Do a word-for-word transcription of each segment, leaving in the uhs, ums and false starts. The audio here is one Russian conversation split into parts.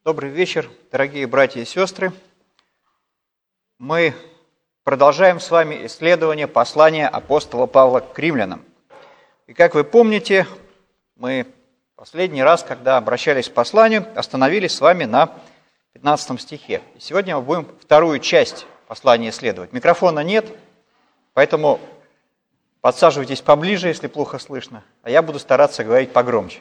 Добрый вечер, дорогие братья и сестры. Мы продолжаем с вами исследование послания апостола Павла к римлянам. И как вы помните, мы последний раз, когда обращались к посланию, остановились с вами на пятнадцатом стихе. И сегодня мы будем вторую часть послания исследовать. Микрофона нет, поэтому подсаживайтесь поближе, если плохо слышно, а я буду стараться говорить погромче.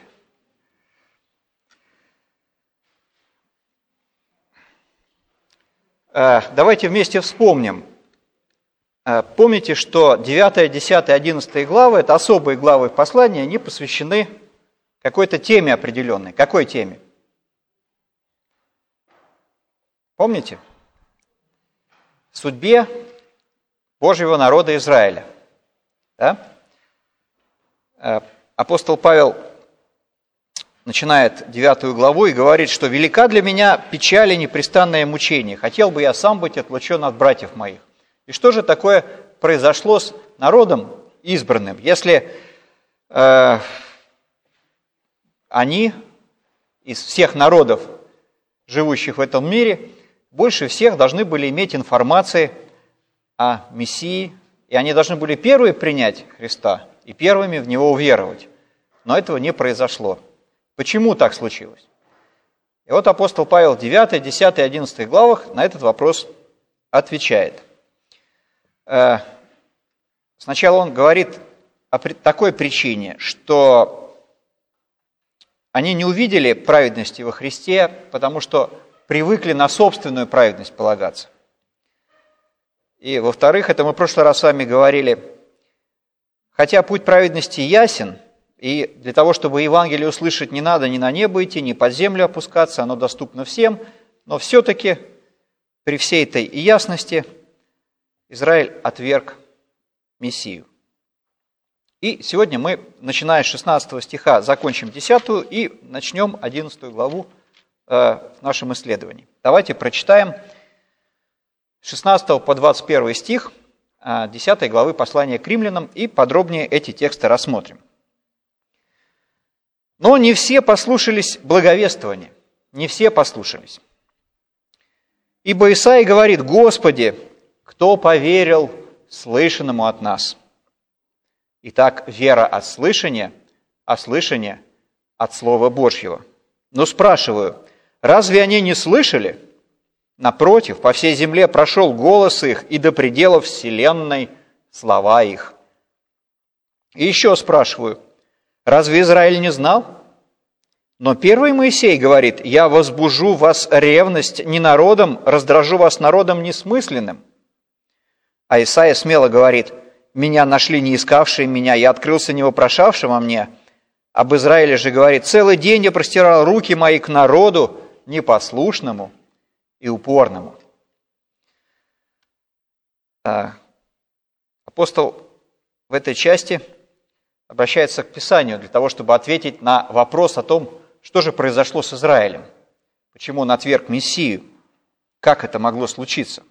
Давайте вместе вспомним. Помните, что девятая, десятая, одиннадцатая главы – это особые главы послания, они посвящены какой-то теме определенной. Какой теме? Помните? Судьбе Божьего народа Израиля. Да? Апостол Павел начинает девятую главу и говорит, что «велика для меня печаль и непрестанное мучение. Хотел бы я сам быть отлучен от братьев моих». И что же такое произошло с народом избранным, если э, они из всех народов, живущих в этом мире, больше всех должны были иметь информации о Мессии, и они должны были первые принять Христа и первыми в Него уверовать. Но этого не произошло. Почему так случилось? И вот апостол Павел в девятой, десятой, одиннадцатой главах на этот вопрос отвечает. Сначала он говорит о такой причине, что они не увидели праведности во Христе, потому что привыкли на собственную праведность полагаться. И, во-вторых, это мы в прошлый раз с вами говорили, хотя путь праведности ясен, и для того, чтобы Евангелие услышать, не надо ни на небо идти, ни под землю опускаться, оно доступно всем, но все-таки при всей этой ясности Израиль отверг Мессию. И сегодня мы, начиная с шестнадцатого стиха, закончим десятую и начнем одиннадцатую главу э, в нашем исследовании. Давайте прочитаем с шестнадцатого по двадцать первый стих э, десятой главы послания к римлянам и подробнее эти тексты рассмотрим. Но не все послушались благовествования, не все послушались. Ибо Исаия говорит: «Господи, кто поверил слышанному от нас?» Итак, вера от слышания, а слышание от Слова Божьего. Но спрашиваю, разве они не слышали? Напротив, по всей земле прошел голос их, и до пределов вселенной слова их. И еще спрашиваю, разве Израиль не знал? Но первый Моисей говорит: «Я возбужу вас ревность не народом, раздражу вас народом несмысленным». А Исаия смело говорит: «Меня нашли не искавшие меня, я открылся не вопрошавшим о мне». Об Израиле же говорит: «Целый день я простирал руки мои к народу непослушному и упорному». Апостол в этой части обращается к Писанию для того, чтобы ответить на вопрос о том, что же произошло с Израилем, почему он отверг Мессию, как это могло случиться.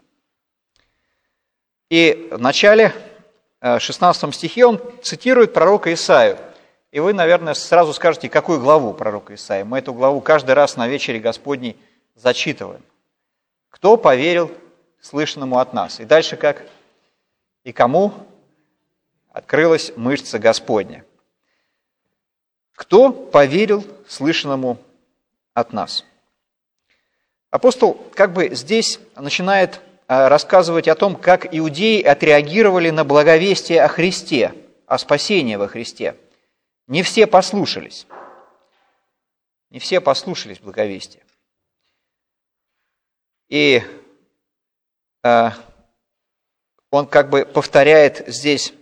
И в начале шестнадцатом стихе он цитирует пророка Исаию. И вы, наверное, сразу скажете, какую главу пророка Исаии. Мы эту главу каждый раз на вечере Господней зачитываем. «Кто поверил слышанному от нас?» И дальше как? «И кому открылась мышца Господня?» Кто поверил слышанному от нас? Апостол как бы здесь начинает рассказывать о том, как иудеи отреагировали на благовестие о Христе, о спасении во Христе. Не все послушались. Не все послушались благовестия. И э, он как бы повторяет здесь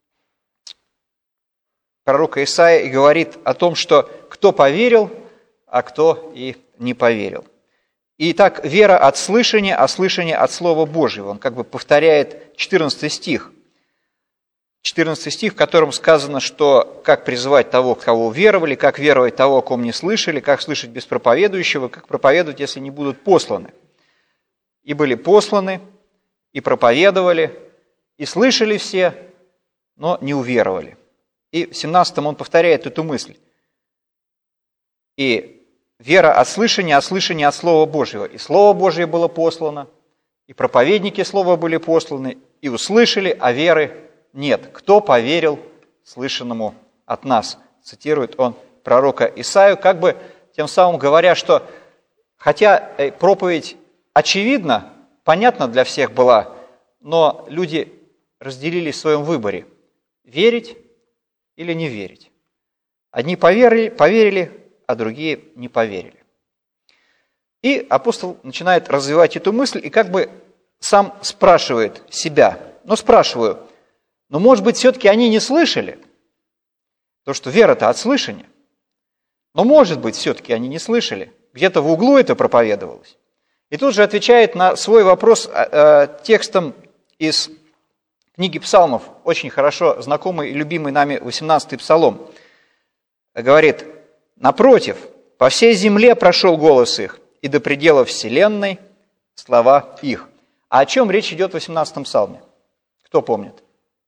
пророка Исаия и говорит о том, что кто поверил, а кто и не поверил. Итак, вера от слышания, а слышание от Слова Божьего. Он как бы повторяет четырнадцатый стих. четырнадцатый стих, в котором сказано, что как призывать того, кого уверовали, как веровать того, о ком не слышали, как слышать без проповедующего, как проповедовать, если не будут посланы. И были посланы, и проповедовали, и слышали все, но не уверовали. И в семнадцатом он повторяет эту мысль. И вера от слышания, от слышания от Слова Божьего. И Слово Божье было послано, и проповедники Слова были посланы, и услышали, а веры нет. Кто поверил слышанному от нас? Цитирует он пророка Исаию, как бы тем самым говоря, что хотя проповедь очевидна, понятна для всех была, но люди разделились в своем выборе – верить или не верить. Одни поверили, поверили, а другие не поверили. И апостол начинает развивать эту мысль и как бы сам спрашивает себя. Ну, спрашиваю, но, может быть, все-таки они не слышали? Потому что вера-то от слышания. Но, может быть, все-таки они не слышали. Где-то в углу это проповедовалось. И тут же отвечает на свой вопрос э, текстом из книги Псалмов, очень хорошо знакомый и любимый нами восемнадцатый Псалом. Говорит: «Напротив, по всей земле прошел голос их, и до пределов вселенной слова их». А о чем речь идет в восемнадцатом Псалме? Кто помнит?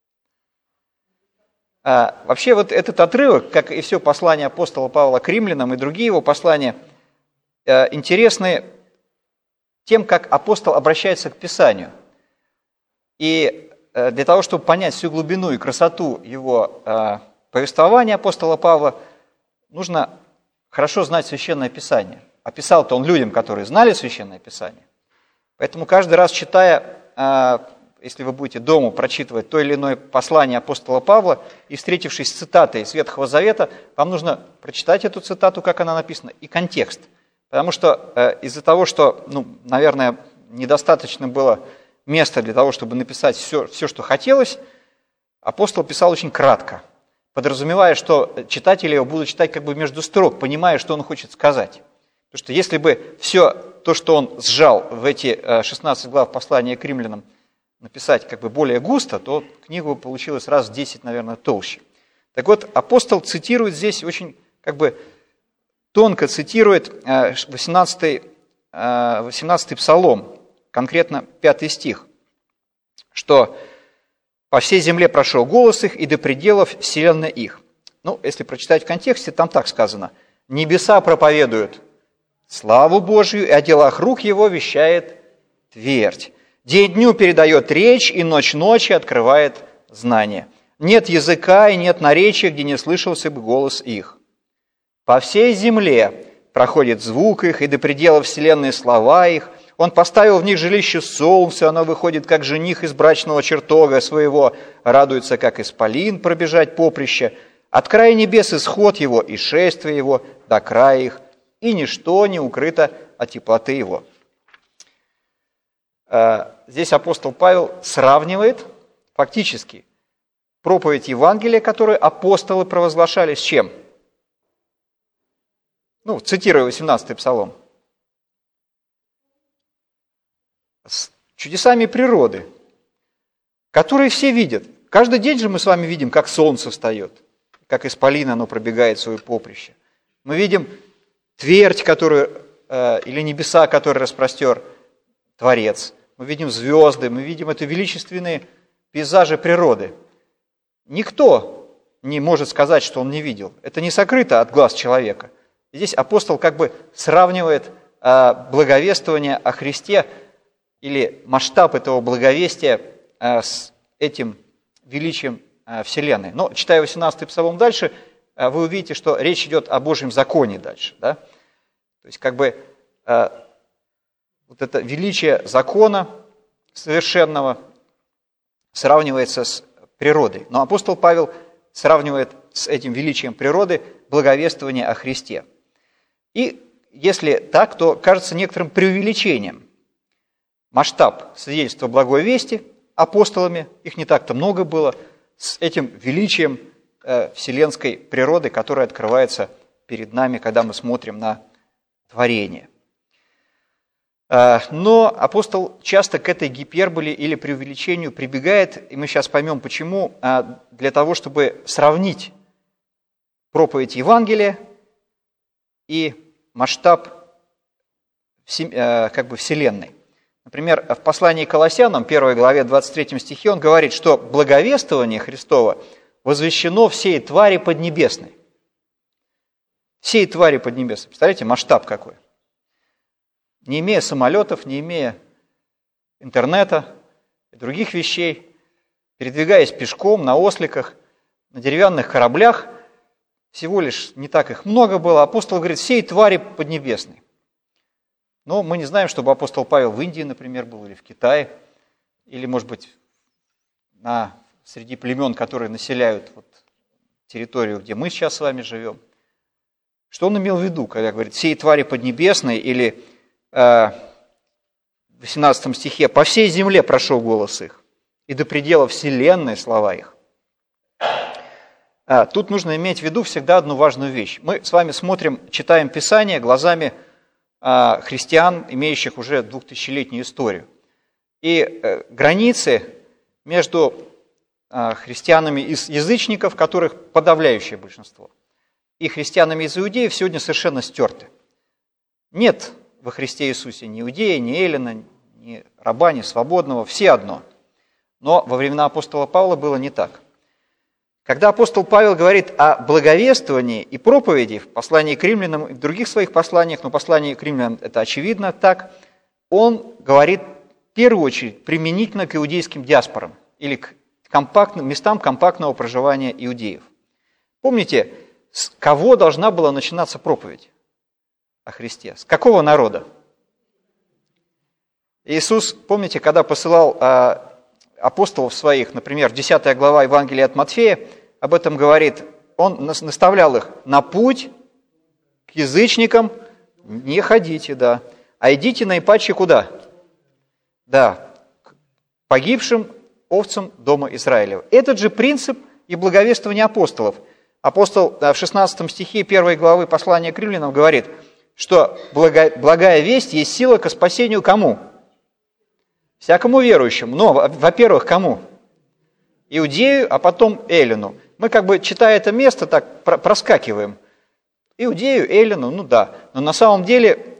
А, вообще вот этот отрывок, как и все послание апостола Павла к римлянам и другие его послания, э, интересны тем, как апостол обращается к Писанию. И э, для того, чтобы понять всю глубину и красоту его э, повествования апостола Павла, нужно хорошо знать Священное Писание. А писал-то он людям, которые знали Священное Писание. Поэтому каждый раз, читая, э, если вы будете дома прочитывать то или иное послание апостола Павла, и встретившись с цитатой из Ветхого Завета, вам нужно прочитать эту цитату, как она написана, и контекст. Потому что э, из-за того, что, ну, наверное, недостаточно было места для того, чтобы написать все, все, что хотелось, апостол писал очень кратко, подразумевая, что читатели его будут читать как бы между строк, понимая, что он хочет сказать. Потому что если бы все то, что он сжал в эти шестнадцать глав послания к римлянам, написать как бы более густо, то книга получилась раз в десять, наверное, толще. Так вот, апостол цитирует здесь очень как бы тонко цитирует восемнадцатый, восемнадцатый Псалом, конкретно пятый стих, что «по всей земле прошел голос их, и до пределов вселенной их». Ну, если прочитать в контексте, там так сказано: «Небеса проповедуют славу Божию, и о делах рук его вещает твердь. День дню передает речь, и ночь ночи открывает знание. Нет языка и нет наречия, где не слышался бы голос их. По всей земле проходит звук их, и до пределов вселенной слова их. Он поставил в них жилище солнце, оно выходит, как жених из брачного чертога своего, радуется, как исполин, пробежать поприще. От края небес исход его, и шествие его до края их, и ничто не укрыто от теплоты его». Здесь апостол Павел сравнивает фактически проповедь Евангелия, которую апостолы провозглашали, с чем? Ну, цитируя восемнадцатый Псалом. С чудесами природы, которые все видят. Каждый день же мы с вами видим, как солнце встает, как исполин оно пробегает свое поприще. Мы видим твердь, которую, э, или небеса, которые распростер Творец. Мы видим звезды, мы видим это величественные пейзажи природы. Никто не может сказать, что он не видел. Это не сокрыто от глаз человека. Здесь апостол как бы сравнивает э, благовествование о Христе или масштаб этого благовестия э, с этим величием э, Вселенной. Но, читая восемнадцатый Псалом дальше, э, вы увидите, что речь идет о Божьем законе дальше. Да? То есть как бы э, вот это величие закона совершенного сравнивается с природой. Но апостол Павел сравнивает с этим величием природы благовествование о Христе. И если так, то кажется некоторым преувеличением масштаб свидетельства благой вести апостолами, их не так-то много было, с этим величием э, вселенской природы, которая открывается перед нами, когда мы смотрим на творение. Э, но апостол часто к этой гиперболе или преувеличению прибегает, и мы сейчас поймем почему, э, для того, чтобы сравнить проповедь Евангелия и масштаб э, как бы вселенной. Например, в послании к Колоссянам, первой главе, двадцать третьем стихе, он говорит, что благовествование Христово возвещено всей твари поднебесной. Сей твари поднебесной. Представляете, масштаб какой. Не имея самолетов, не имея интернета и других вещей, передвигаясь пешком, на осликах, на деревянных кораблях, всего лишь не так их много было, апостол говорит, сей твари поднебесной. Но мы не знаем, чтобы апостол Павел в Индии, например, был, или в Китае, или, может быть, на, среди племен, которые населяют вот, территорию, где мы сейчас с вами живем. Что он имел в виду, когда говорит, сей твари поднебесной, или э, в восемнадцатом стихе, по всей земле прошел голос их, и до предела вселенной слова их. А, тут нужно иметь в виду всегда одну важную вещь. Мы с вами смотрим, читаем Писание глазами а, христиан, имеющих уже двухтысячелетнюю историю. И э, границы между э, христианами из язычников, которых подавляющее большинство, и христианами из иудеев сегодня совершенно стерты. Нет во Христе Иисусе ни иудея, ни эллина, ни раба, ни свободного, все одно. Но во времена апостола Павла было не так. Когда апостол Павел говорит о благовествовании и проповеди в послании к римлянам и в других своих посланиях, но послание к римлянам это очевидно так, он говорит в первую очередь применительно к иудейским диаспорам или к компактным, местам компактного проживания иудеев. Помните, с кого должна была начинаться проповедь о Христе? С какого народа? Иисус, помните, когда посылал апостолов своих, например, десятая глава Евангелия от Матфея, об этом говорит, он наставлял их на путь к язычникам, не ходите, да, а идите наипаче куда? Да, к погибшим овцам дома Израилева. Этот же принцип и благовествование апостолов. Апостол в шестнадцатом стихе первой главы послания к римлянам говорит, что благая весть есть сила ко спасению кому? Всякому верующему. Но, во-первых, кому? Иудею, а потом эллину. Мы как бы, читая это место, так проскакиваем. Иудею, эллину, ну да. Но на самом деле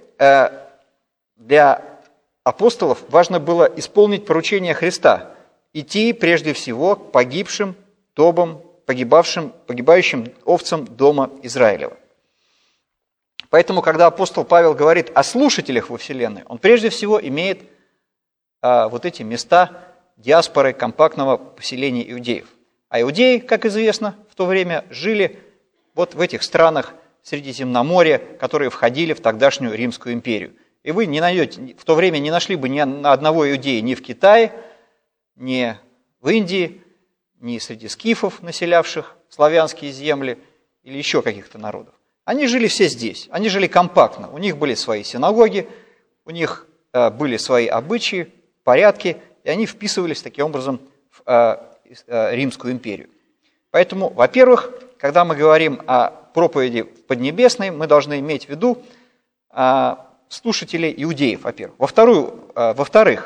для апостолов важно было исполнить поручение Христа. Идти прежде всего к погибшим тобам, погибавшим, погибающим овцам дома Израилева. Поэтому, когда апостол Павел говорит о слушателях во Вселенной, он прежде всего имеет а, вот эти места диаспоры компактного поселения иудеев. А иудеи, как известно, в то время жили вот в этих странах Средиземноморья, которые входили в тогдашнюю Римскую империю. И вы не найдете, в то время не нашли бы ни одного иудея ни в Китае, ни в Индии, ни среди скифов, населявших славянские земли, или еще каких-то народов. Они жили все здесь, они жили компактно, у них были свои синагоги, у них э, были свои обычаи, порядки, и они вписывались таким образом в э, э, Римскую империю. Поэтому, во-первых, когда мы говорим о проповеди в Поднебесной, мы должны иметь в виду э, слушателей иудеев, во-первых. Во-вторых, э, во-вторых,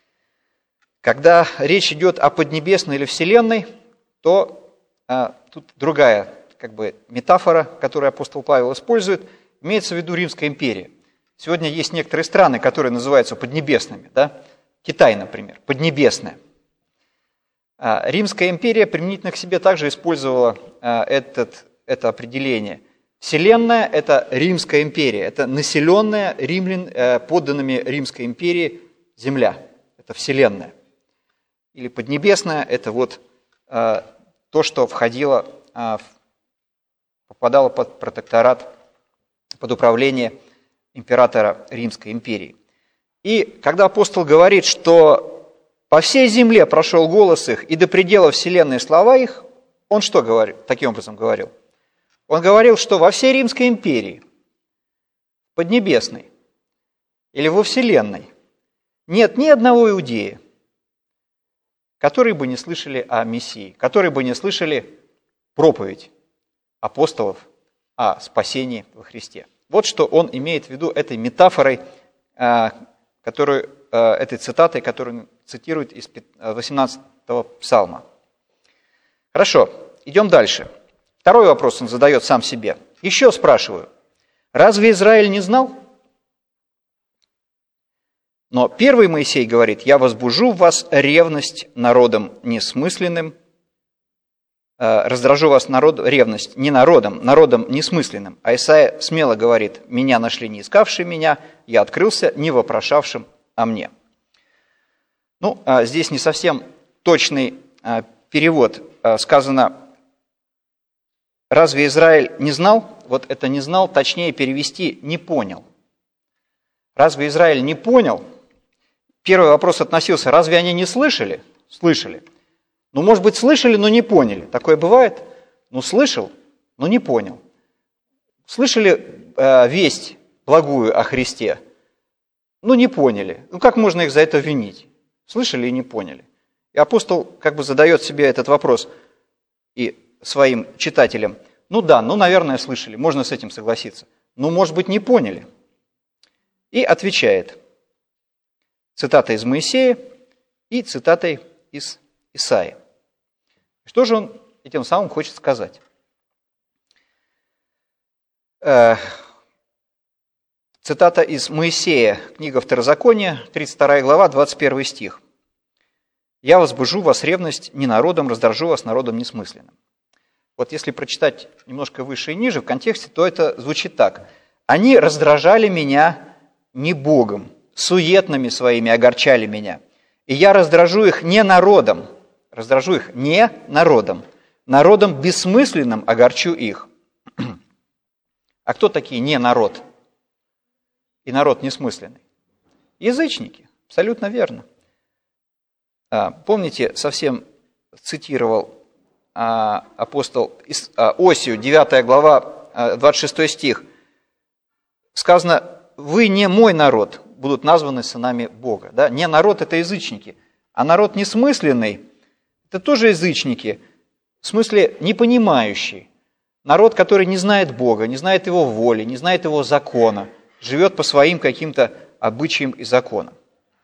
когда речь идет о Поднебесной или Вселенной, то а, тут другая как бы, метафора, которую апостол Павел использует, имеется в виду Римская империя. Сегодня есть некоторые страны, которые называются поднебесными. Да? Китай, например, поднебесная. А, Римская империя применительно к себе также использовала а, этот, это определение. Вселенная – это Римская империя, это населенная римлян, а, подданными Римской империи земля, это Вселенная. Или Поднебесная – это вот э, то, что входило, э, попадало под протекторат, под управление императора Римской империи. И когда апостол говорит, что по всей земле прошел голос их, и до предела вселенной слова их, он что говорил, таким образом говорил? Он говорил, что во всей Римской империи, Поднебесной или во Вселенной нет ни одного иудея, которые бы не слышали о Мессии, которые бы не слышали проповедь апостолов о спасении во Христе. Вот что он имеет в виду этой метафорой, которую, этой цитатой, которую он цитирует из восемнадцатого псалма. Хорошо, идем дальше. Второй вопрос он задает сам себе. Еще спрашиваю, разве Израиль не знал? Но первый Моисей говорит, «Я возбужу в вас ревность народом несмысленным, раздражу вас народ, ревность не народом, народом несмысленным. А Исаия смело говорит: меня нашли не искавшие меня, я открылся не вопрошавшим о мне. Ну, здесь не совсем точный перевод. Сказано: разве Израиль не знал? Вот это не знал, точнее перевести не понял. Разве Израиль не понял? Первый вопрос относился: разве они не слышали? Слышали. Ну, может быть, слышали, но не поняли. Такое бывает? Ну, слышал, но не понял. Слышали э, весть благую о Христе? Ну, не поняли. Ну, как можно их за это винить? Слышали и не поняли. И апостол как бы задает себе этот вопрос и своим читателям. Ну да, ну, наверное, слышали, можно с этим согласиться. Ну, может быть, не поняли. И отвечает цитатой из Моисея и цитатой из Исаии. Что же он этим самым хочет сказать? Цитата из Моисея, книга Второзакония, тридцать вторая глава, двадцать первый стих. «Я возбужу вас ревность не народом, раздражу вас народом несмысленным». Вот если прочитать немножко выше и ниже в контексте, то это звучит так. «Они раздражали меня не Богом, суетными своими огорчали меня, и я раздражу их не народом, раздражу их не народом, народом бессмысленным огорчу их». А кто такие не народ и народ несмысленный? Язычники, абсолютно верно. Помните, совсем цитировал апостол Осию, девятая глава, двадцать шестой стих. Сказано: «Вы не мой народ, будут названы сынами Бога». Да? Не народ – это язычники, а народ несмысленный – это тоже язычники, в смысле непонимающий. Народ, который не знает Бога, не знает Его воли, не знает Его закона, живет по своим каким-то обычаям и законам.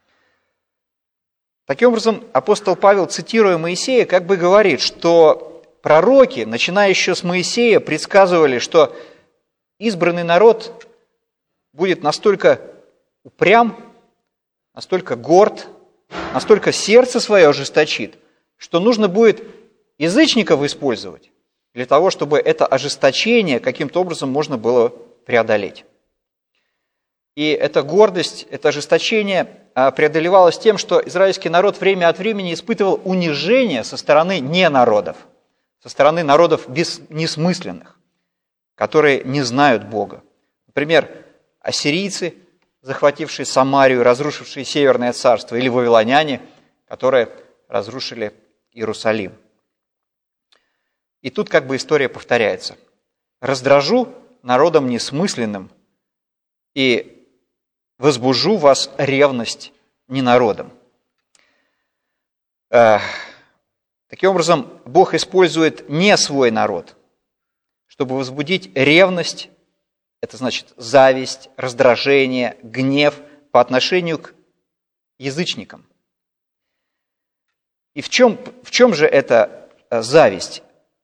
Таким образом, апостол Павел, цитируя Моисея, как бы говорит, что пророки, начиная еще с Моисея, предсказывали, что избранный народ будет настолько упрям, настолько горд, настолько сердце свое ожесточит, что нужно будет язычников использовать для того, чтобы это ожесточение каким-то образом можно было преодолеть. И эта гордость, это ожесточение преодолевалось тем, что израильский народ время от времени испытывал унижение со стороны ненародов, со стороны народов несмысленных, которые не знают Бога. Например, ассирийцы, захватившие Самарию, разрушившие Северное царство, или вавилоняне, которые разрушили Иерусалим. И тут как бы история повторяется. «Раздражу народом несмысленным и возбужу вас ревность не народом». Таким образом, Бог использует не свой народ, чтобы возбудить ревность, это значит зависть, раздражение, гнев по отношению к язычникам. И в чем, в чем же эта зависть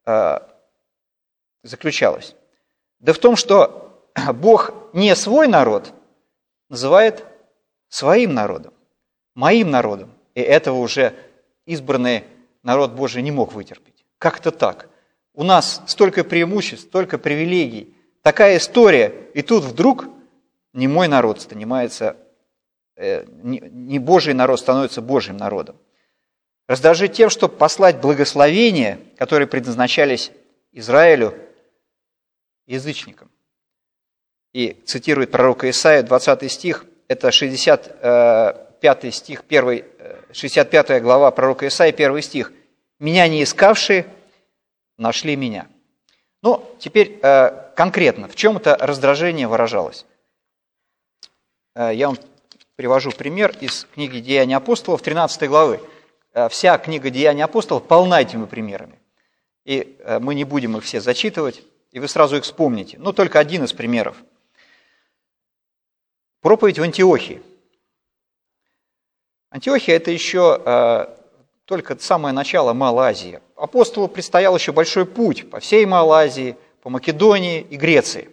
заключалась? Да в том, что Бог не свой народ называет своим народом, моим народом. И этого уже избранный народ Божий не мог вытерпеть. Как-то так. У нас столько преимуществ, столько привилегий, такая история, и тут вдруг не мой народ становится, не Божий народ становится Божьим народом. Раздражить тем, чтобы послать благословения, которые предназначались Израилю, язычникам. И цитирует пророка Исаию, двадцатый стих, это шестьдесят пятый стих, первый, шестьдесят пятая глава пророка Исаии, первый стих. «Меня не искавшие нашли меня». Ну, теперь конкретно, в чем это раздражение выражалось? Я вам привожу пример из книги «Деяния апостолов», тринадцатой главы. Вся книга «Деяния апостолов» полна этими примерами. И мы не будем их все зачитывать, и вы сразу их вспомните. Ну, только один из примеров. Проповедь в Антиохии. Антиохия – это еще э, только самое начало Малой Азии. Апостолу предстоял еще большой путь по всей Малой Азии, по Македонии и Греции.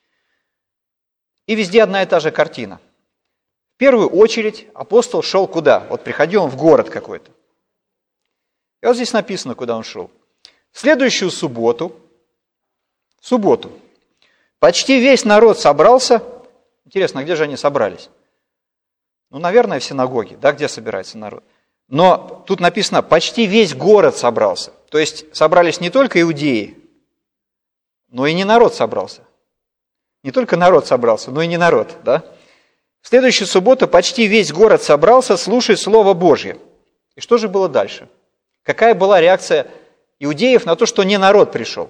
И везде одна и та же картина. В первую очередь апостол шел куда? Вот приходил он в город какой-то. И вот здесь написано, куда он шел. В следующую субботу, в субботу, почти весь народ собрался. Интересно, где же они собрались? Ну, наверное, в синагоге, да, где собирается народ. Но тут написано, почти весь город собрался. То есть собрались не только иудеи, но и не народ собрался. Не только народ собрался, но и не народ, да? В следующую субботу почти весь город собрался слушать Слово Божье. И что же было дальше? Какая была реакция иудеев на то, что не народ пришел?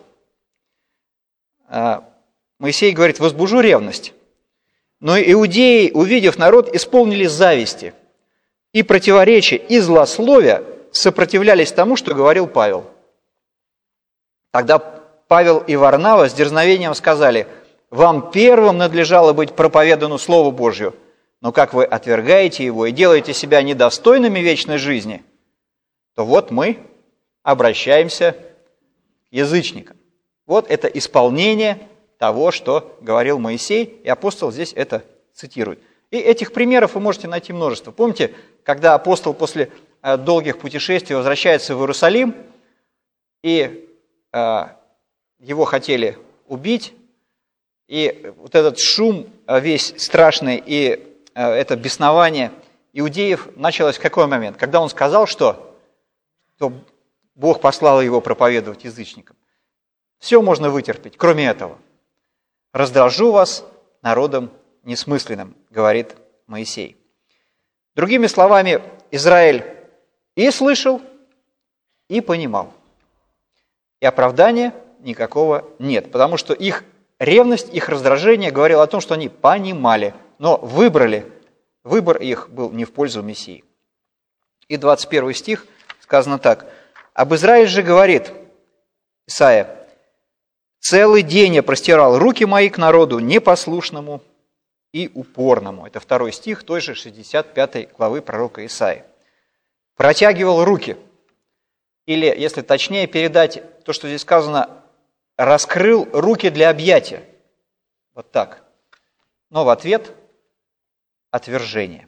Моисей говорит, возбужу ревность. Но иудеи, увидев народ, исполнились зависти и противоречия, и злословия, сопротивлялись тому, что говорил Павел. Тогда Павел и Варнава с дерзновением сказали, вам первым надлежало быть проповедану Слову Божью, но как вы отвергаете его и делаете себя недостойными вечной жизни, то вот мы обращаемся к язычникам. Вот это исполнение того, что говорил Моисей, и апостол здесь это цитирует. И этих примеров вы можете найти множество. Помните, когда апостол после долгих путешествий возвращается в Иерусалим, и э, его хотели убить, и вот этот шум весь страшный, и э, это беснование иудеев началось в какой момент? Когда он сказал, что, что Бог послал его проповедовать язычникам. Все можно вытерпеть, кроме этого. «Раздражу вас народом несмысленным», говорит Моисей. Другими словами, Израиль и слышал, и понимал. И оправдания никакого нет, потому что их ревность, их раздражение говорило о том, что они понимали, но выбрали, выбор их был не в пользу Мессии. И двадцать первый стих сказано так. «Об Израиле же говорит Исаия, целый день я простирал руки мои к народу непослушному и упорному». Это второй стих той же шестьдесят пятой главы пророка Исаии. Протягивал руки. Или, если точнее передать то, что здесь сказано, раскрыл руки для объятия. Вот так. Но в ответ отвержение.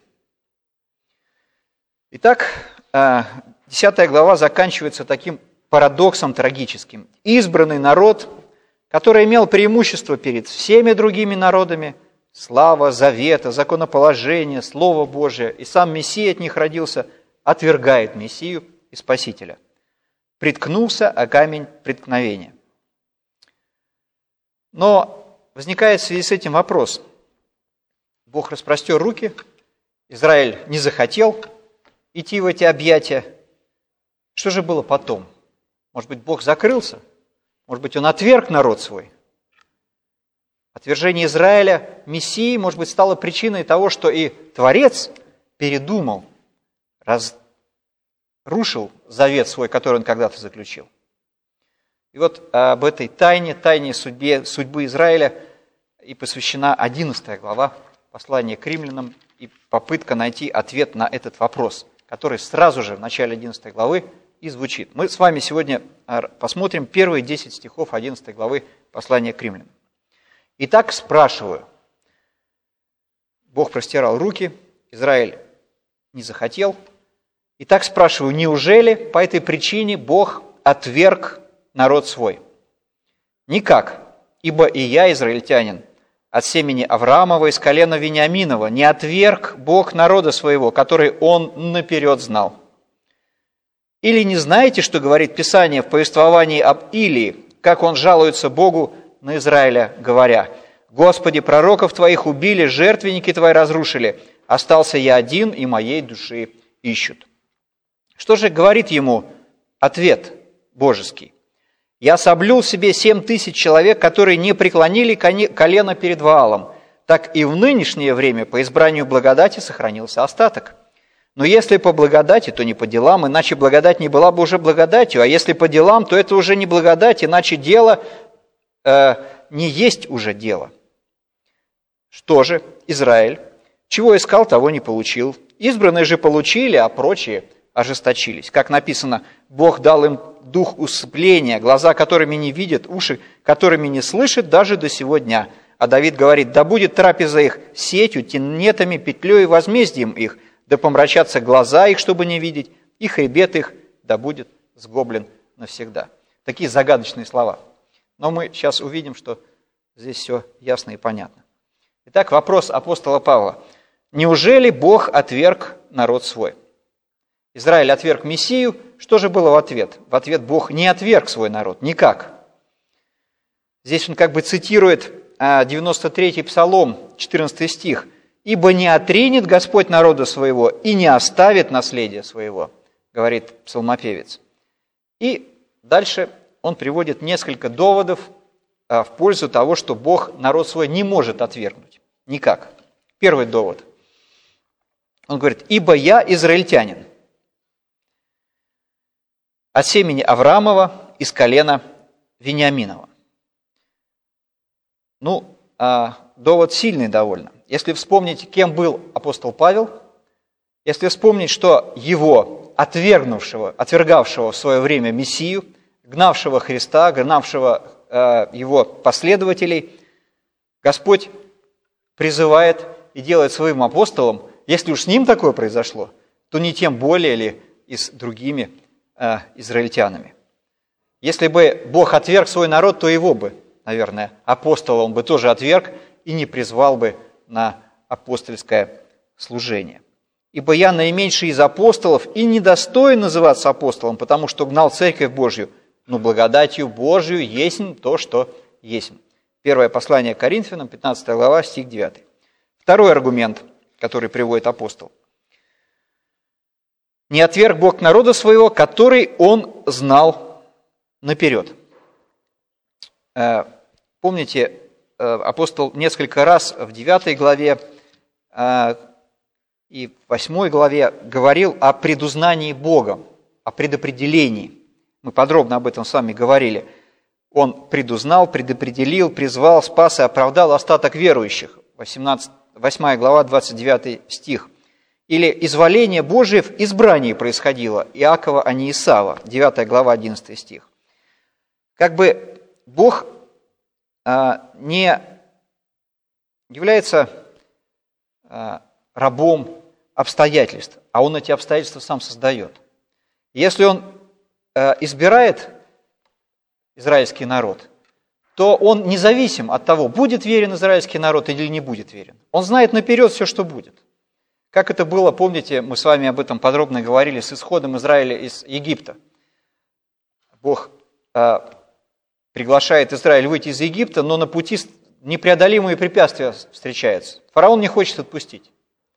Итак, десятая глава заканчивается таким парадоксом трагическим. Избранный народ, который имел преимущество перед всеми другими народами, слава, завета, законоположение, Слово Божие, и сам Мессия от них родился, отвергает Мессию и Спасителя. Приткнулся о камень преткновения. Но возникает в связи с этим вопрос. Бог распростер руки, Израиль не захотел идти в эти объятия. Что же было потом? Может быть, Бог закрылся? Может быть, Он отверг народ свой? Отвержение Израиля Мессии, может быть, стало причиной того, что и Творец передумал, разрушил завет свой, который Он когда-то заключил. И вот об этой тайне, тайне судьбе, судьбы Израиля и посвящена одиннадцатая глава послания к римлянам и попытка найти ответ на этот вопрос, который сразу же в начале одиннадцатой главы и звучит. Мы с вами сегодня посмотрим первые десять стихов одиннадцатой главы послания к римлянам. Итак, спрашиваю. Бог простирал руки, Израиль не захотел. Итак, спрашиваю, неужели по этой причине Бог отверг народ свой? Никак, ибо и я, израильтянин, от семени Авраамова из колена Вениаминова, не отверг Бог народа своего, который Он наперед знал. Или не знаете, что говорит Писание в повествовании об Илии, как он жалуется Богу на Израиля, говоря: «Господи, пророков Твоих убили, жертвенники Твои разрушили, остался я один, и моей души ищут». Что же говорит ему ответ божеский? «Я соблюл себе семь тысяч человек, которые не преклонили колено перед Ваалом, так и в нынешнее время по избранию благодати сохранился остаток. Но если по благодати, то не по делам, иначе благодать не была бы уже благодатью, а если по делам, то это уже не благодать, иначе дело э, не есть уже дело». Что же, Израиль, чего искал, того не получил. Избранные же получили, а прочие ожесточились. Как написано, Бог дал им дух усыпления, глаза, которыми не видят, уши, которыми не слышат, даже до сего дня. А Давид говорит: да будет трапеза их сетью, тенетами, петлей и возмездием их, да помрачатся глаза их, чтобы не видеть, и хребет их да будет сгоблен навсегда. такие загадочные слова. Но мы сейчас увидим, что здесь все ясно и понятно. Итак, вопрос апостола Павла. Неужели Бог отверг народ свой? Израиль отверг Мессию. Что же было в ответ? В ответ Бог не отверг свой народ. Никак. Здесь он как бы цитирует девяносто третий Псалом, четырнадцатый стих. «Ибо не отринет Господь народа своего и не оставит наследия своего», говорит псалмопевец. И дальше он приводит несколько доводов в пользу того, что Бог народ свой не может отвергнуть. Никак. Первый довод. Он говорит: «Ибо я израильтянин, от семени Авраамова, из колена Вениаминова». Ну, довод сильный довольно. Если вспомнить, кем был апостол Павел, если вспомнить, что его отвергнувшего, отвергавшего в свое время Мессию, гнавшего Христа, гнавшего э, его последователей, Господь призывает и делает своим апостолом, если уж с ним такое произошло, то не тем более ли и с другими э, израильтянами. Если бы Бог отверг свой народ, то его бы, наверное, апостола он бы тоже отверг и не призвал бы на апостольское служение. «Ибо я наименьший из апостолов и недостоин называться апостолом, потому что гнал церковь Божью, но благодатью Божию есть то, что есть». Первое послание к Коринфянам, пятнадцатая глава, стих девятый. Второй аргумент, который приводит апостол. «Не отверг Бог народа своего, который он знал наперед». Помните, апостол несколько раз в девятой главе и в восьмой главе говорил о предузнании Богом, о предопределении. Мы подробно об этом с вами говорили. Он предузнал, предопределил, призвал, спас и оправдал остаток верующих. восьмая глава, двадцать девятый стих. Или изволение Божие в избрании происходило, Иакова, а не Исава, девятая глава, одиннадцатый стих. Как бы Бог а, не является а, рабом обстоятельств, а Он эти обстоятельства сам создает. Если Он а, избирает израильский народ, то Он независим от того, будет верен израильский народ или не будет верен. Он знает наперед все, что будет. Как это было, помните, мы с вами об этом подробно говорили с исходом Израиля из Египта. Бог а, приглашает Израиль выйти из Египта, но на пути непреодолимые препятствия встречаются. Фараон не хочет отпустить.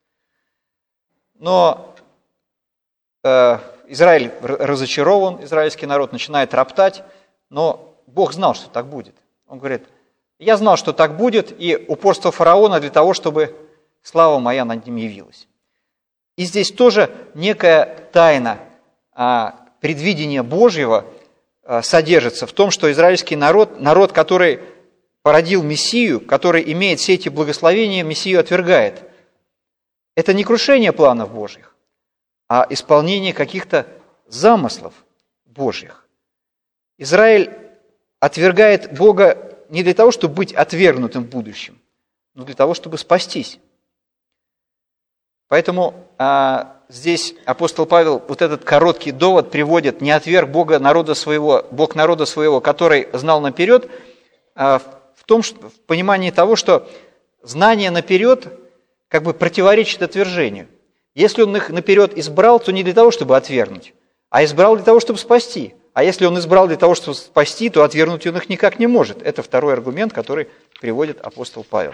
Но э, Израиль разочарован, израильский народ начинает роптать, но Бог знал, что так будет. Он говорит: я знал, что так будет, и упорство фараона для того, чтобы слава моя над ним явилась. И здесь тоже некая тайна а, предвидения Божьего а, содержится в том, что израильский народ, народ, который породил Мессию, который имеет все эти благословения, Мессию отвергает. Это не крушение планов Божьих, а исполнение каких-то замыслов Божьих. Израиль отвергает Бога не для того, чтобы быть отвергнутым в будущем, но для того, чтобы спастись. Поэтому а, здесь апостол Павел вот этот короткий довод приводит: не отверг Бога народа своего, Бог народа своего, который знал наперед, а, в том, что, в понимании того, что знание наперед как бы противоречит отвержению. Если он их наперед избрал, то не для того, чтобы отвергнуть, а избрал для того, чтобы спасти. А если он избрал для того, чтобы спасти, то отвергнуть он их никак не может. Это второй аргумент, который приводит апостол Павел.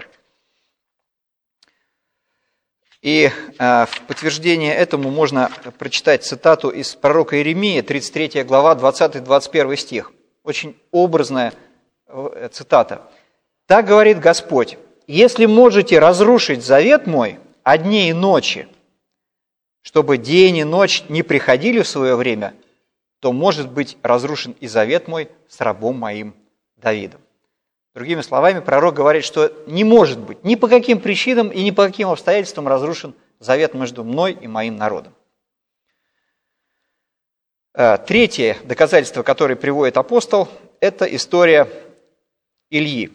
И э, в подтверждение этому можно прочитать цитату из пророка Иеремии, тридцать третья глава, двадцатый-двадцать первый стих. Очень образная э, цитата. «Так говорит Господь: если можете разрушить завет мой о дне и ночи, чтобы день и ночь не приходили в свое время, то может быть разрушен и завет мой с рабом моим Давидом». Другими словами, пророк говорит, что не может быть ни по каким причинам и ни по каким обстоятельствам разрушен завет между мной и моим народом. Третье доказательство, которое приводит апостол, это история Ильи.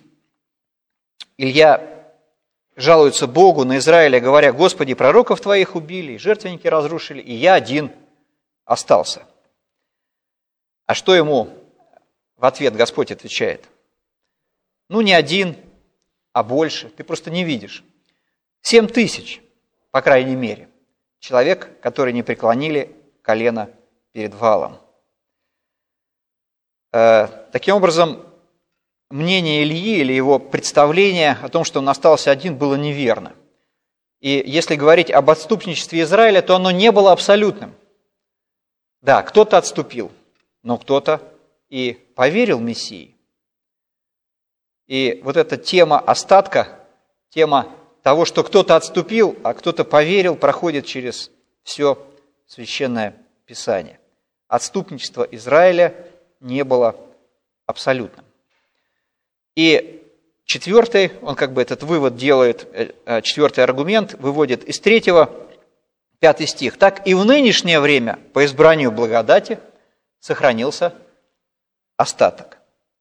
Илья жалуется Богу на Израиля, говоря: «Господи, пророков твоих убили, жертвенники разрушили, и я один остался». А что ему в ответ Господь отвечает? Ну, не один, а больше. Ты просто не видишь. Семь тысяч, по крайней мере, человек, которые не преклонили колено перед Ваалом. Таким образом, мнение Ильи или его представление о том, что он остался один, было неверно. И если говорить об отступничестве Израиля, то оно не было абсолютным. Да, кто-то отступил, но кто-то и поверил Мессии. И вот эта тема остатка, тема того, что кто-то отступил, а кто-то поверил, проходит через все Священное Писание. Отступничество Израиля не было абсолютным. И четвертый, он как бы этот вывод делает, четвертый аргумент выводит из третьего, пятый стих. Так и в нынешнее время по избранию благодати сохранился остаток.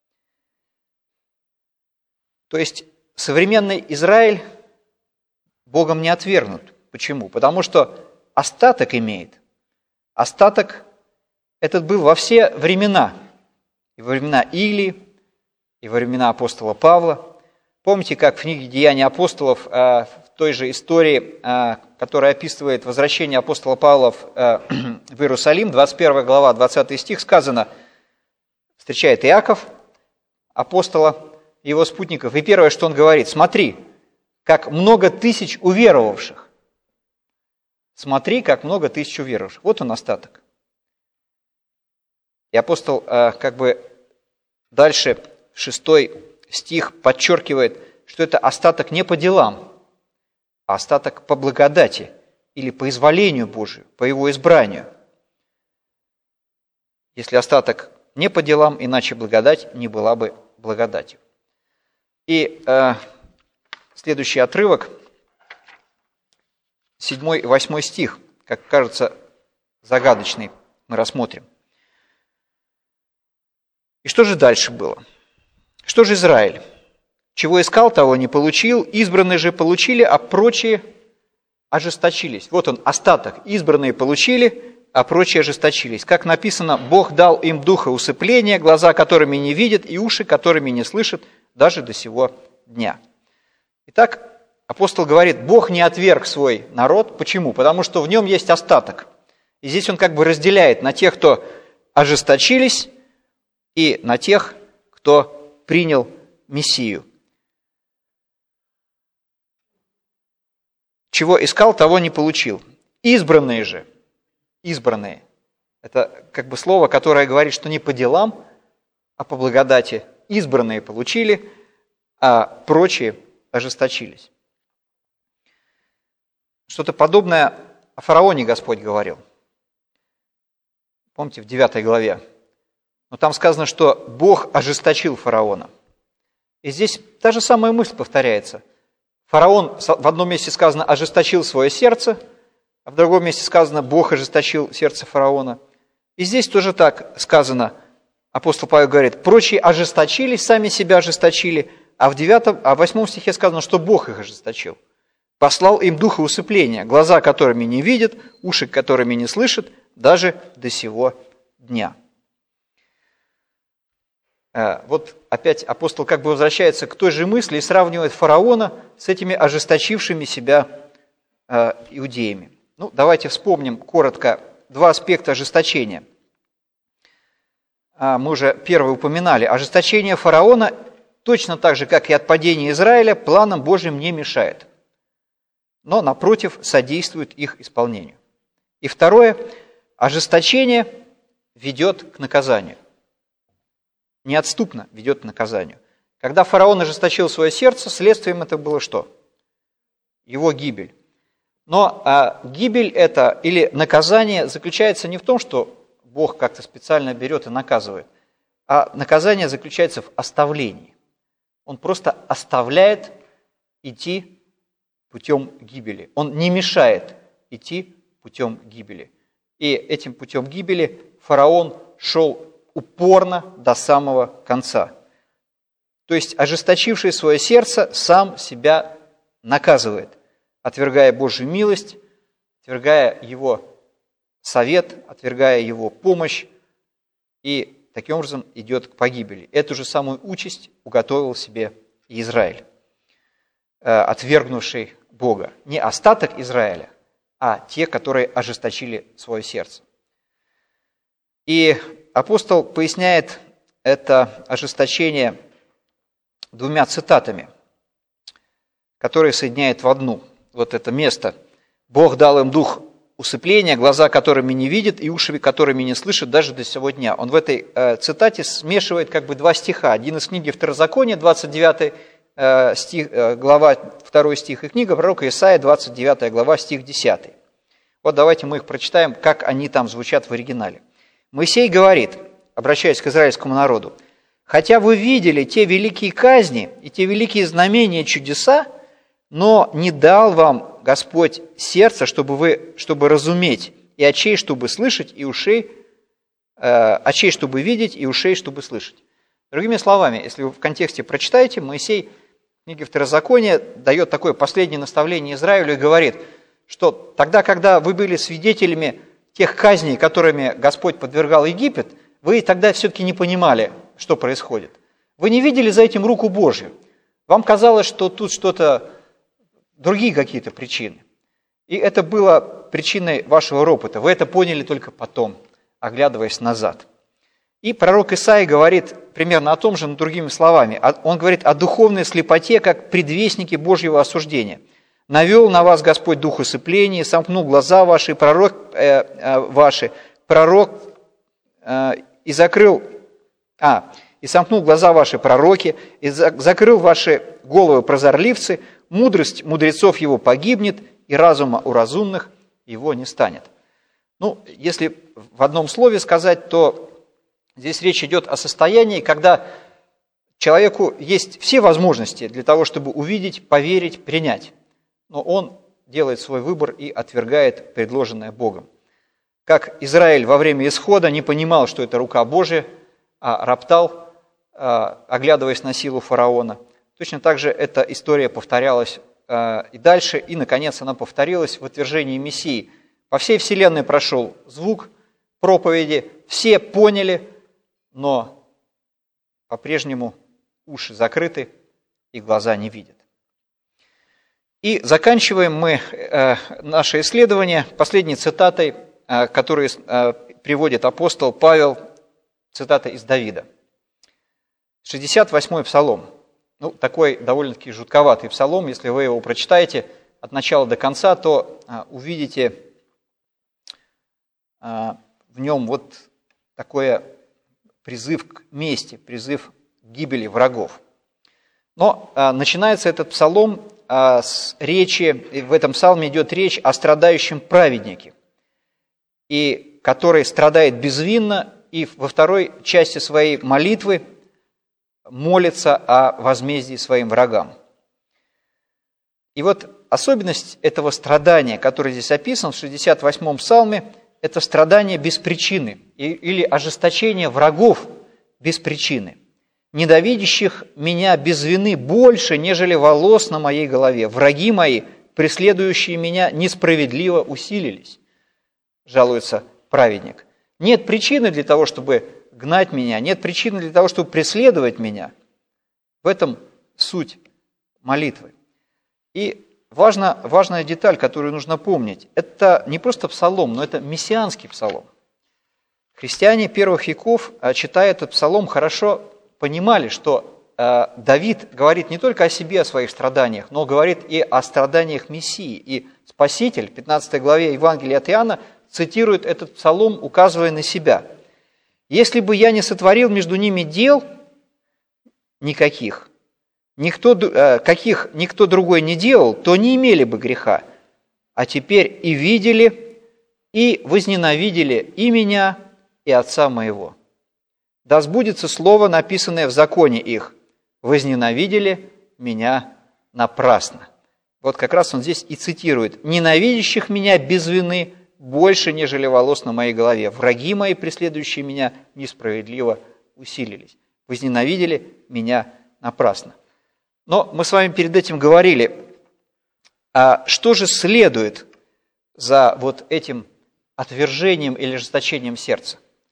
То есть современный Израиль Богом не отвергнут. Почему? Потому что остаток имеет. Остаток этот был во все времена. И во времена Илии, и во времена апостола Павла. Помните, как в книге «Деяния апостолов», в той же истории, которая описывает возвращение апостола Павла в Иерусалим, двадцать первая глава, двадцатый стих, сказано, встречает Иаков, апостола, его спутников, и первое, что он говорит, смотри, как много тысяч уверовавших. Смотри, как много тысяч уверовавших. Вот он остаток. И апостол как бы дальше, шестой стих, подчеркивает, что это остаток не по делам, а остаток по благодати или по изволению Божию, по его избранию. Если остаток не по делам, иначе благодать не была бы благодатью. И э, следующий отрывок, седьмой и восьмой стих, как кажется, загадочный, мы рассмотрим. И что же дальше было? Что же Израиль? Чего искал, того не получил, избранные же получили, а прочие ожесточились. Вот он, остаток. Избранные получили, а прочие ожесточились. Как написано, Бог дал им духа усыпления, глаза которыми не видят, и уши которыми не слышат, даже до сего дня. Итак, апостол говорит, Бог не отверг свой народ. Почему? Потому что в нем есть остаток. И здесь он как бы разделяет на тех, кто ожесточились, и на тех, кто принял Мессию. Чего искал, того не получил. Избранные же, избранные, это как бы слово, которое говорит, что не по делам, а по благодати. Избранные получили, а прочие ожесточились. Что-то подобное о фараоне Господь говорил. Помните, в девятой главе. Но там сказано, что Бог ожесточил фараона. И здесь та же самая мысль повторяется. Фараон, в одном месте сказано, ожесточил свое сердце, а в другом месте сказано, Бог ожесточил сердце фараона. И здесь тоже так сказано. Апостол Павел говорит, прочие ожесточились, сами себя ожесточили, а в девятом, а в восьмом стихе сказано, что Бог их ожесточил. Послал им духа усыпления, глаза которыми не видят, уши которыми не слышат, даже до сего дня. Вот опять апостол как бы возвращается к той же мысли и сравнивает фараона с этими ожесточившими себя иудеями. Ну, давайте вспомним коротко два аспекта ожесточения. Мы уже первый упоминали. Ожесточение фараона точно так же, как и отпадение Израиля, планам Божьим не мешает, но, напротив, содействует их исполнению. И второе, ожесточение ведет к наказанию. Неотступно ведет к наказанию. Когда фараон ожесточил свое сердце, следствием это было что? Его гибель. Но а, гибель это или наказание заключается не в том, что Бог как-то специально берет и наказывает, а наказание заключается в оставлении. Он просто оставляет идти путем гибели. Он не мешает идти путем гибели. И этим путем гибели фараон шел упорно до самого конца. То есть ожесточивший свое сердце сам себя наказывает, отвергая Божью милость, отвергая Его совет, отвергая Его помощь и таким образом идет к погибели. Эту же самую участь уготовил себе Израиль, отвергнувший Бога. Не остаток Израиля, а те, которые ожесточили свое сердце. И апостол поясняет это ожесточение двумя цитатами, которые соединяет в одну. Вот это место. «Бог дал им дух усыпления, глаза которыми не видят и уши которыми не слышат даже до сего дня». Он в этой э, цитате смешивает как бы два стиха. Один из книги Второзакония, двадцать девятая э, стих, э, глава, второй стих, и книга пророка Исаия, двадцать девятая глава, стих десятый. Вот давайте мы их прочитаем, как они там звучат в оригинале. Моисей говорит, обращаясь к израильскому народу: «Хотя вы видели те великие казни и те великие знамения, чудеса, но не дал вам Господь сердца, чтобы вы, чтобы разуметь, и очей, чтобы слышать, и ушей, э, очей, чтобы видеть, и ушей, чтобы слышать». Другими словами, если вы в контексте прочитаете, Моисей в книге Второзакония дает такое последнее наставление Израилю и говорит, что тогда, когда вы были свидетелями тех казней, которыми Господь подвергал Египет, вы тогда все-таки не понимали, что происходит. Вы не видели за этим руку Божью. Вам казалось, что тут что-то, другие какие-то причины. И это было причиной вашего ропота. Вы это поняли только потом, оглядываясь назад. И пророк Исаия говорит примерно о том же, но другими словами. Он говорит о духовной слепоте, как предвестнике Божьего осуждения. «Навел на вас Господь дух усыпления, сомкнул глаза ваши, пророк, э, э, ваши, пророк, э, и закрыл, а, и сомкнул глаза ваши пророки, и за, закрыл ваши головы прозорливцы, мудрость мудрецов его погибнет, и разума у разумных его не станет». Ну, если в одном слове сказать, то здесь речь идет о состоянии, когда человеку есть все возможности для того, чтобы увидеть, поверить, принять. Но он делает свой выбор и отвергает предложенное Богом. Как Израиль во время исхода не понимал, что это рука Божия, а роптал, оглядываясь на силу фараона. Точно так же эта история повторялась и дальше, и, наконец, она повторилась в отвержении Мессии. По всей вселенной прошел звук проповеди, все поняли, но по-прежнему уши закрыты и глаза не видят. И заканчиваем мы э, наше исследование последней цитатой, э, которую э, приводит апостол Павел, цитата из Давида. шестьдесят восьмой псалом. Ну, такой довольно-таки жутковатый псалом. Если вы его прочитаете от начала до конца, то э, увидите э, в нем вот такой призыв к мести, призыв к гибели врагов. Но э, начинается этот псалом с речи, в этом псалме идет речь о страдающем праведнике, и который страдает безвинно, и во второй части своей молитвы молится о возмездии своим врагам. И вот особенность этого страдания, которое здесь описано в шестьдесят восьмом псалме, это страдание без причины, или ожесточение врагов без причины, ненавидящих меня без вины больше, нежели волос на моей голове. Враги мои, преследующие меня, несправедливо усилились, жалуется праведник. Нет причины для того, чтобы гнать меня, нет причины для того, чтобы преследовать меня. В этом суть молитвы. И важна, важная деталь, которую нужно помнить, это не просто псалом, но это мессианский псалом. Христиане первых веков, читая этот псалом, хорошо понимали, что э, Давид говорит не только о себе, о своих страданиях, но говорит и о страданиях Мессии. И Спаситель в пятнадцатой главе Евангелия от Иоанна цитирует этот псалом, указывая на себя. «Если бы я не сотворил между ними дел никаких, никто, э, каких никто другой не делал, то не имели бы греха. А теперь и видели, и возненавидели и меня, и отца моего. Да сбудется слово, написанное в законе их: возненавидели меня напрасно». Вот как раз он здесь и цитирует: «Ненавидящих меня без вины больше, нежели волос на моей голове. Враги мои, преследующие меня, несправедливо усилились. Возненавидели меня напрасно». Но мы с вами перед этим говорили, а что же следует за вот этим отвержением или ожесточением сердца?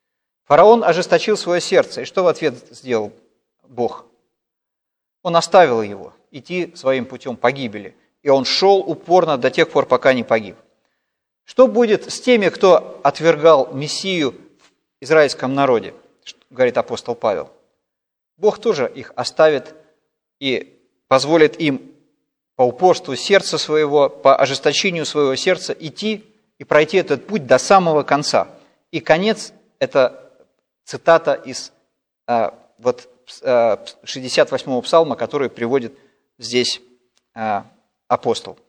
Фараон ожесточил свое сердце. И что в ответ сделал Бог? Он оставил его идти своим путем погибели. И он шел упорно до тех пор, пока не погиб. Что будет с теми, кто отвергал Мессию в израильском народе, говорит апостол Павел? Бог тоже их оставит и позволит им по упорству сердца своего, по ожесточению своего сердца идти и пройти этот путь до самого конца. И конец – это цитата из а, вот, а, шестьдесят восьмого псалма, который приводит здесь а, апостол.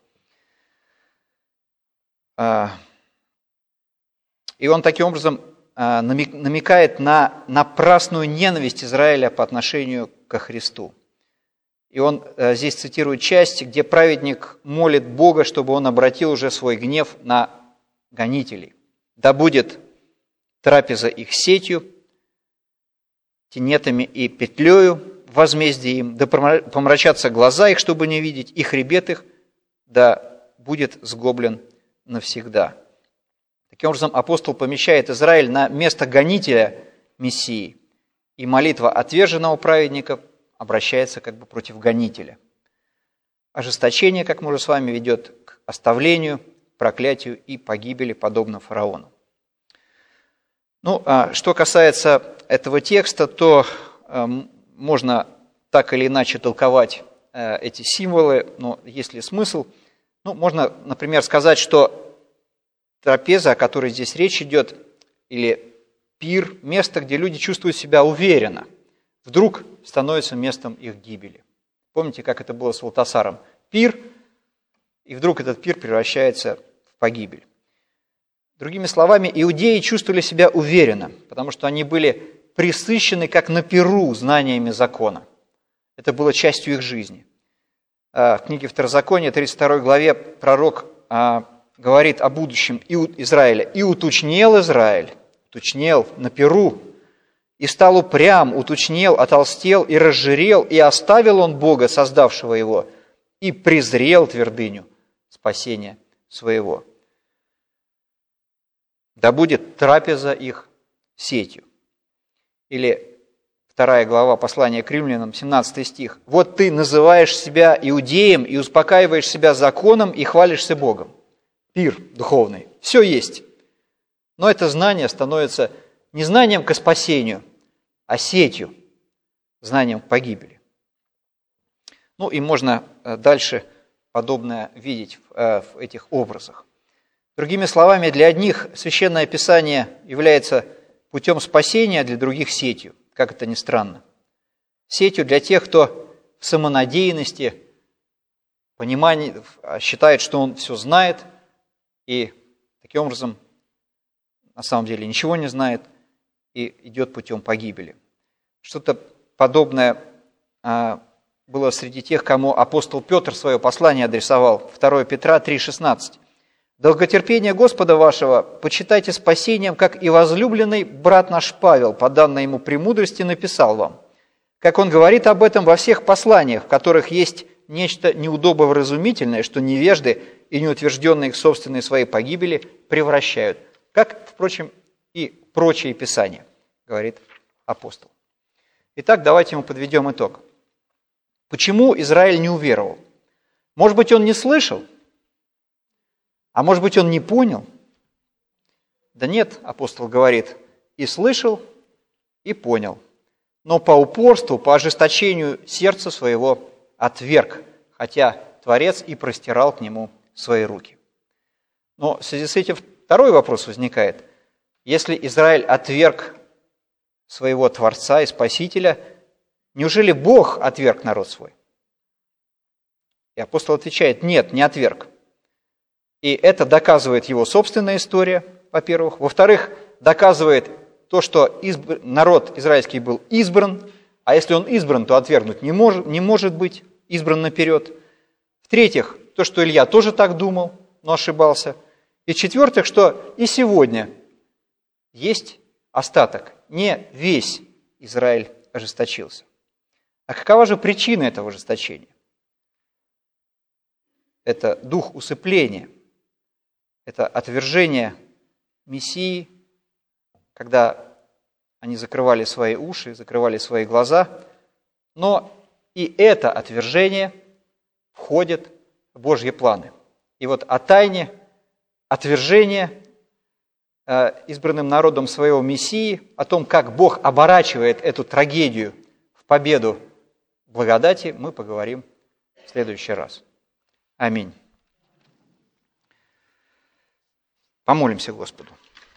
А, и он таким образом а, намекает на напрасную ненависть Израиля по отношению ко Христу. И он а, здесь цитирует часть, где праведник молит Бога, чтобы он обратил уже свой гнев на гонителей. «Да будет трапеза их сетью, тенетами и петлею, возмездие им, да помрачатся глаза их, чтобы не видеть, и хребет их, да будет сгоблен навсегда». Таким образом, апостол помещает Израиль на место гонителя Мессии, и молитва отверженного праведника обращается как бы против гонителя. Ожесточение, как мы уже с вами, ведет к оставлению, проклятию и погибели, подобно фараону. Ну, а что касается этого текста, то э, можно так или иначе толковать э, эти символы, но есть ли смысл? Ну, можно, например, сказать, что трапеза, о которой здесь речь идет, или пир, место, где люди чувствуют себя уверенно, вдруг становится местом их гибели. Помните, как это было с Валтасаром? Пир, и вдруг этот пир превращается в погибель. Другими словами, иудеи чувствовали себя уверенно, потому что они были пресыщены, как на пиру, знаниями закона. Это было частью их жизни. В книге Второзакония, тридцать второй главе, пророк говорит о будущем Израиля. «И уточнел Израиль, уточнел на пиру, и стал упрям, уточнел, отолстел и разжирел, и оставил он Бога, создавшего его, и презрел твердыню спасения своего. Да будет трапеза их сетью». Или вторая глава послания к римлянам, семнадцатый стих. «Вот ты называешь себя иудеем и успокаиваешь себя законом и хвалишься Богом». Пир духовный. Все есть. Но это знание становится не знанием ко спасению, а сетью, знанием к погибели. Ну и можно дальше подобное видеть в этих образах. Другими словами, для одних Священное Писание является путем спасения, для других сетью, как это ни странно. Сетью для тех, кто в самонадеянности, понимании, считает, что он все знает, и таким образом на самом деле ничего не знает и идет путем погибели. Что-то подобное было среди тех, кому апостол Петр свое послание адресовал, второе Петра три шестнадцать. «Долготерпение Господа вашего почитайте спасением, как и возлюбленный брат наш Павел, по данной ему премудрости, написал вам. Как он говорит об этом во всех посланиях, в которых есть нечто неудобовразумительное, что невежды и неутвержденные к собственной своей погибели превращают, как, впрочем, и прочие писания», говорит апостол. Итак, давайте мы подведем итог. Почему Израиль не уверовал? Может быть, он не слышал? А может быть, он не понял? Да нет, апостол говорит, и слышал, и понял, но по упорству, по ожесточению сердца своего отверг, хотя Творец и простирал к нему свои руки. Но в связи с этим второй вопрос возникает. Если Израиль отверг своего Творца и Спасителя, неужели Бог отверг народ свой? И апостол отвечает, нет, не отверг. И это доказывает его собственная история, во-первых. Во-вторых, доказывает то, что избр... народ израильский был избран, а если он избран, то отвергнуть не может, не может быть, избран наперед. В-третьих, то, что Илья тоже так думал, но ошибался. И в-четвертых, что и сегодня есть остаток, не весь Израиль ожесточился. А какова же причина этого ожесточения? Это дух усыпления. Это отвержение Мессии, когда они закрывали свои уши, закрывали свои глаза, но и это отвержение входит в Божьи планы. И вот о тайне отвержения избранным народом своего Мессии, о том, как Бог оборачивает эту трагедию в победу благодати, мы поговорим в следующий раз. Аминь. Помолимся Господу.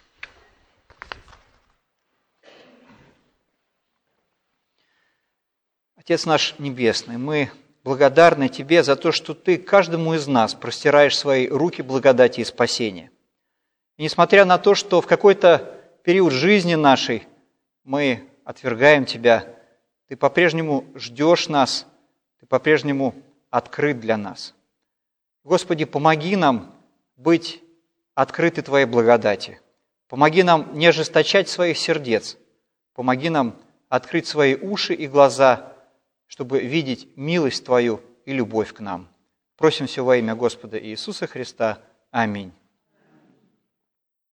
Отец наш Небесный, мы благодарны Тебе за то, что Ты каждому из нас простираешь свои руки благодати и спасения. И несмотря на то, что в какой-то период жизни нашей мы отвергаем Тебя, Ты по-прежнему ждешь нас, Ты по-прежнему открыт для нас. Господи, помоги нам быть открыты Твоей благодати. Помоги нам не ожесточать своих сердец. Помоги нам открыть свои уши и глаза, чтобы видеть милость Твою и любовь к нам. Просим все во имя Господа Иисуса Христа. Аминь.